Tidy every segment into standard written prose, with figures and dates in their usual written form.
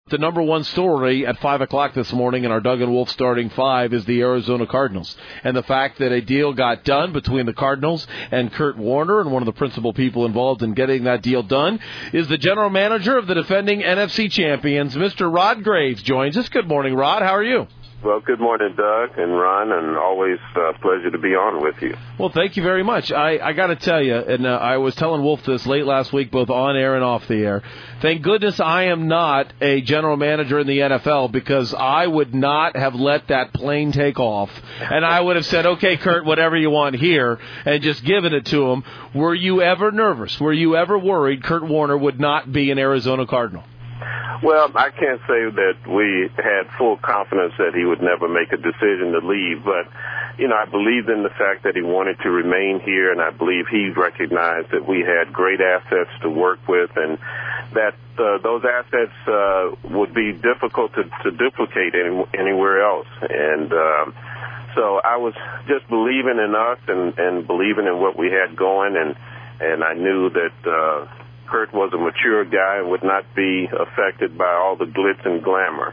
The number one story at 5 o'clock this morning in our Doug and Wolf starting five is the Arizona Cardinals. And the fact that a deal got done between the Cardinals and Kurt Warner, and one of the principal people involved in getting that deal done is the general manager of the defending NFC champions, Mr. Rod Graves, joins us. Good morning, Rod. How are you? Well, good morning, Doug and Ron, and always a pleasure to be on with you. Well, thank you very much. I got to tell you, and I was telling Wolf this late last week, both on air and off the air, thank goodness I am not a general manager in the NFL, because I would not have let that plane take off, and I would have said, okay, Kurt, whatever you want here, and just given it to him. Were you ever nervous? Were you ever worried Kurt Warner would not be an Arizona Cardinal? Well, I can't say that we had full confidence that he would never make a decision to leave, but, I believed in the fact that he wanted to remain here, and I believe he recognized that we had great assets to work with, and that those assets would be difficult to duplicate anywhere else. And so I was just believing in us and believing in what we had going, and I knew that Kurt was a mature guy and would not be affected by all the glitz and glamour.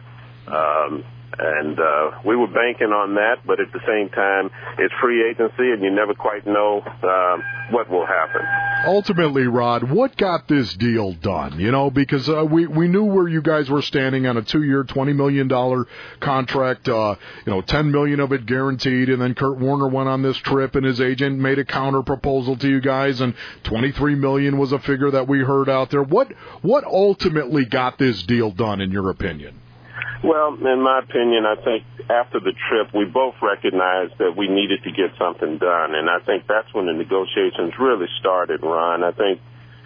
And we were banking on that, but at the same time, it's free agency, and you never quite know what will happen. Ultimately, Rod, what got this deal done? Because we knew where you guys were standing on a 2-year, $20 million contract, $10 million of it guaranteed, and then Kurt Warner went on this trip, and his agent made a counter proposal to you guys, and $23 million was a figure that we heard out there. What ultimately got this deal done, in your opinion? Well, in my opinion, I think after the trip, we both recognized that we needed to get something done, and I think that's when the negotiations really started, Ron. I think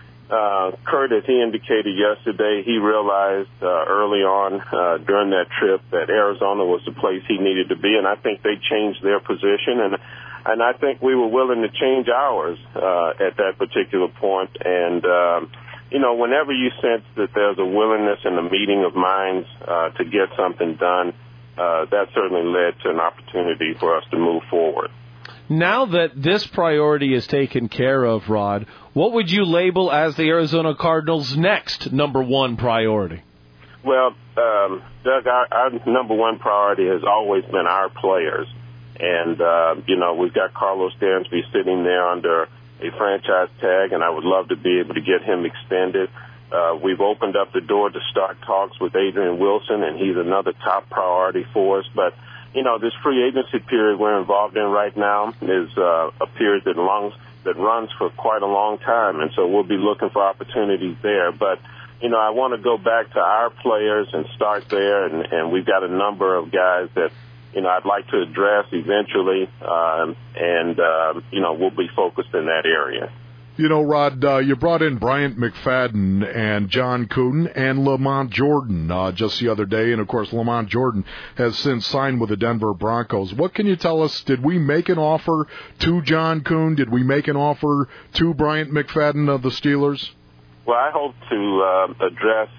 Kurt, as he indicated yesterday, he realized early on during that trip that Arizona was the place he needed to be, and I think they changed their position, and I think we were willing to change ours at that particular point, and whenever you sense that there's a willingness and a meeting of minds to get something done, that certainly led to an opportunity for us to move forward. Now that this priority is taken care of, Rod, what would you label as the Arizona Cardinals' next number one priority? Well, Doug, our number one priority has always been our players. And, we've got Carlos Dansby sitting there under a franchise tag, and I would love to be able to get him extended. We've opened up the door to start talks with Adrian Wilson, and he's another top priority for us. But, this free agency period we're involved in right now is a period that runs for quite a long time, and so we'll be looking for opportunities there. But, I want to go back to our players and start there, and we've got a number of guys that I'd like to address eventually, and we'll be focused in that area. Rod, you brought in Bryant McFadden and John Kuden and Lamont Jordan just the other day, and, of course, Lamont Jordan has since signed with the Denver Broncos. What can you tell us? Did we make an offer to John Kuden? Did we make an offer to Bryant McFadden of the Steelers? Well, I hope to address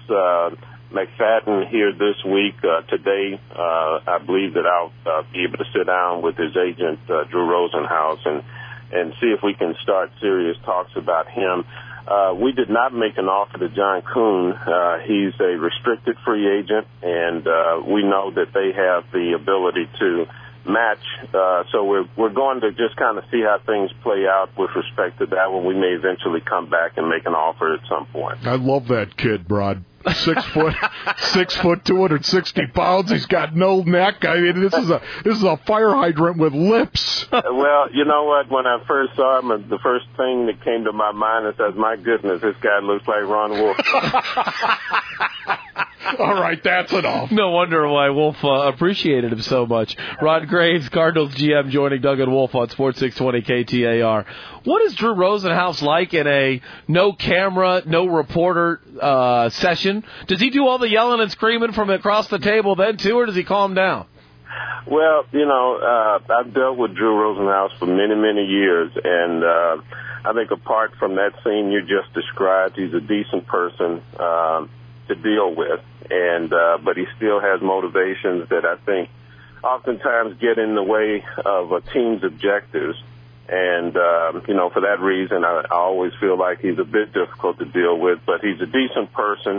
McFadden here this week. Today, I believe that I'll be able to sit down with his agent, Drew Rosenhaus, and see if we can start serious talks about him. We did not make an offer to John Kuhn. He's a restricted free agent, and we know that they have the ability to match. So we're going to just kind of see how things play out with respect to that when we may eventually come back and make an offer at some point. I love that kid, Rod. 6 foot, 260 pounds. He's got no neck. I mean, this is a fire hydrant with lips. Well, you know what? When I first saw him, the first thing that came to my mind is, my goodness, this guy looks like Ron Wolf. All right, that's enough. No wonder why Wolf appreciated him so much. Rod Graves, Cardinals GM, joining Doug and Wolf on Sports 620 KTAR. What is Drew Rosenhaus like in a no camera, no reporter session? Does he do all the yelling and screaming from across the table then, too, or does he calm down? Well, I've dealt with Drew Rosenhaus for many, many years, and I think apart from that scene you just described, he's a decent person to deal with, and but he still has motivations that I think oftentimes get in the way of a team's objectives. And, for that reason, I always feel like he's a bit difficult to deal with, but he's a decent person,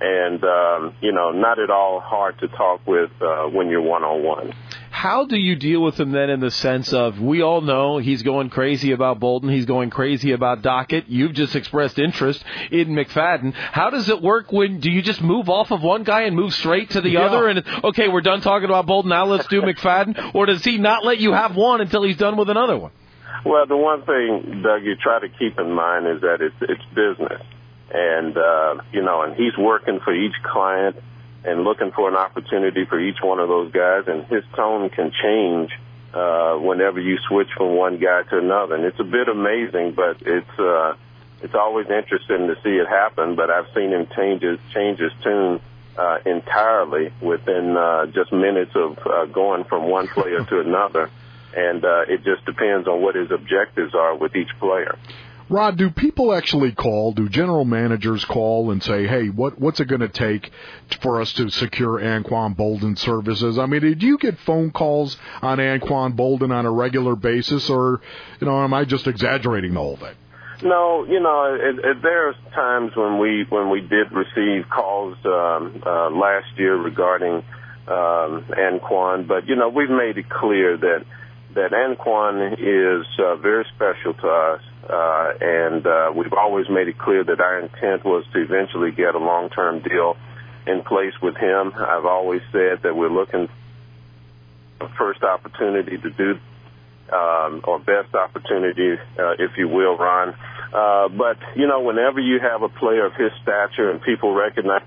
and not at all hard to talk with when you're one-on-one. How do you deal with him then in the sense of, we all know he's going crazy about Bolden, he's going crazy about Dockett, you've just expressed interest in McFadden. How does it work do you just move off of one guy and move straight to the other and, okay, we're done talking about Bolden, now let's do McFadden? Or does he not let you have one until he's done with another one? Well, the one thing, Doug, you try to keep in mind is that it's business. And, and he's working for each client and looking for an opportunity for each one of those guys, and his tone can change whenever you switch from one guy to another. And it's a bit amazing, but it's always interesting to see it happen. But I've seen him change his tune entirely within just minutes of going from one player to another. And it just depends on what his objectives are with each player. Rod, do people actually call? Do general managers call and say, hey, what's it going to take for us to secure Anquan Bolden services? I mean, do you get phone calls on Anquan Bolden on a regular basis, or, am I just exaggerating the whole thing? No, there's times when we did receive calls last year regarding Anquan, but, we've made it clear that Anquan is very special to us. And we've always made it clear that our intent was to eventually get a long-term deal in place with him. I've always said that we're looking for the first opportunity to do, or best opportunity, if you will, Ron. But, whenever you have a player of his stature and people recognize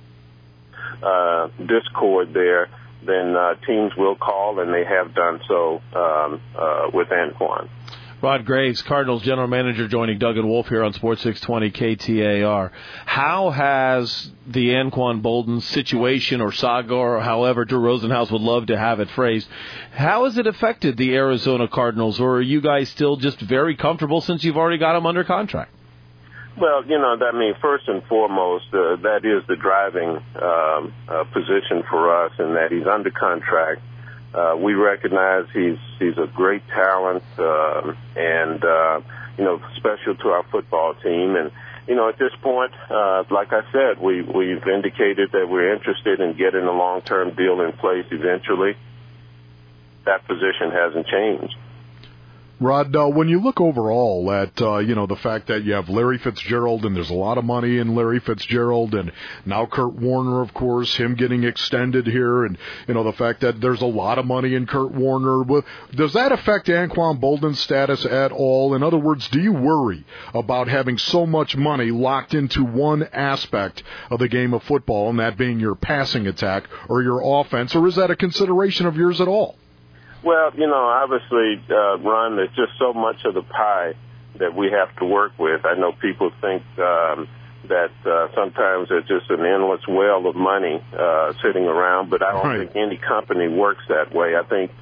discord there, then teams will call, and they have done so with Anquan. Rod Graves, Cardinals general manager, joining Doug and Wolf here on Sports 620 KTAR. How has the Anquan Bolden situation or saga, or however Drew Rosenhaus would love to have it phrased, how has it affected the Arizona Cardinals, or are you guys still just very comfortable since you've already got him under contract? Well, first and foremost, that is the driving position for us, in that he's under contract. We recognize he's a great talent, and special to our football team. And, at this point, like I said, we've indicated that we're interested in getting a long-term deal in place eventually. That position hasn't changed. Rod, when you look overall at, the fact that you have Larry Fitzgerald, and there's a lot of money in Larry Fitzgerald, and now Kurt Warner, of course, him getting extended here, and, the fact that there's a lot of money in Kurt Warner, does that affect Anquan Bolden's status at all? In other words, do you worry about having so much money locked into one aspect of the game of football, and that being your passing attack or your offense, or is that a consideration of yours at all? Well, obviously, Ron, there's just so much of the pie that we have to work with. I know people think that sometimes there's just an endless well of money sitting around, but I don't think any company works that way. I think,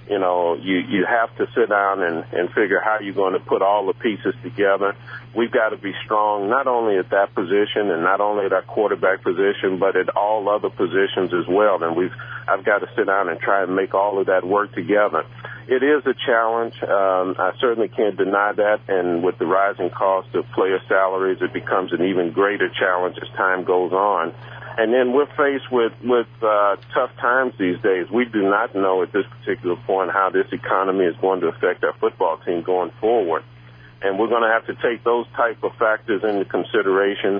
you have to sit down and figure how you're going to put all the pieces together. We've got to be strong not only at that position and not only at our quarterback position, but at all other positions as well. And I've got to sit down and try and make all of that work together. It is a challenge. I certainly can't deny that. And with the rising cost of player salaries, it becomes an even greater challenge as time goes on. And then we're faced with tough times these days. We do not know at this particular point how this economy is going to affect our football team going forward. And we're going to have to take those type of factors into consideration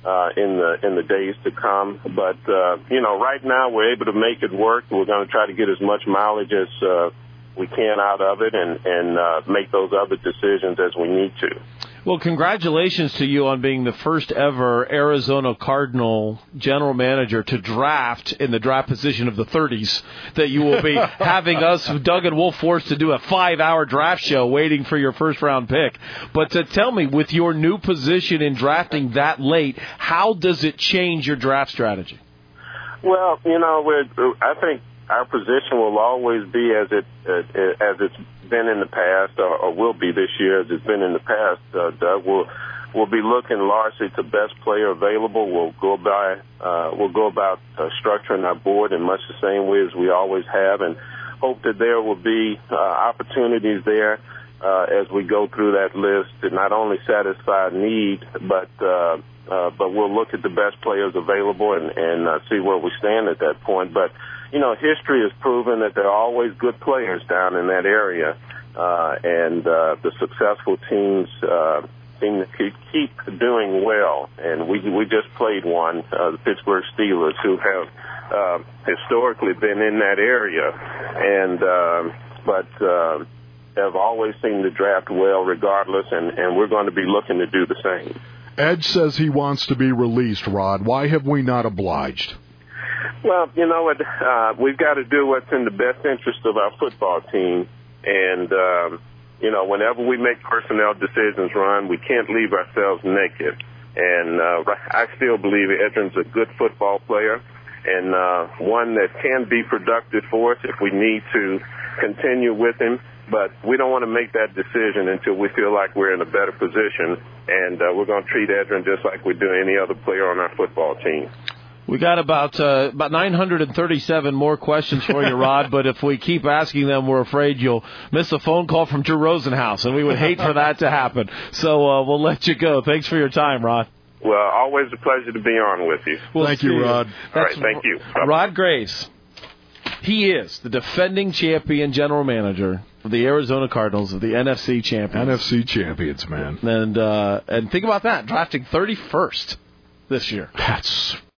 in the days to come. But, right now we're able to make it work. We're going to try to get as much mileage as we can out of it and make those other decisions as we need to. Well, congratulations to you on being the first ever Arizona Cardinal general manager to draft in the draft position of the 30s, that you will be having us, Doug and Wolf, forced to do a 5-hour draft show waiting for your first-round pick. But tell me, with your new position in drafting that late, how does it change your draft strategy? Well, I think our position will always be as it's been in the past, or will be this year as it's been in the past. Doug, we'll be looking largely to best player available. We'll go about structuring our board in much the same way as we always have, and hope that there will be opportunities there as we go through that list to not only satisfy a need, but but we'll look at the best players available and see where we stand at that point. But, history has proven that there are always good players down in that area, and the successful teams seem to keep doing well. And we just played one, the Pittsburgh Steelers, who have historically been in that area, but have always seemed to draft well regardless, and we're going to be looking to do the same. Ed says he wants to be released, Rod. Why have we not obliged? Well, we've got to do what's in the best interest of our football team. And, whenever we make personnel decisions, Ron, we can't leave ourselves naked. And I still believe Edrin's a good football player and one that can be productive for us if we need to continue with him. But we don't want to make that decision until we feel like we're in a better position, and we're going to treat Edrin just like we do any other player on our football team. We got about 937 more questions for you, Rod, but if we keep asking them, we're afraid you'll miss a phone call from Drew Rosenhaus, and we would hate for that to happen. So we'll let you go. Thanks for your time, Rod. Well, always a pleasure to be on with you. Thank you, Rod. All right, thank you. Bye-bye. Rod Graves. He is the defending champion general manager of the Arizona Cardinals of the NFC champions. NFC champions, man. And think about that, drafting 31st this year. That's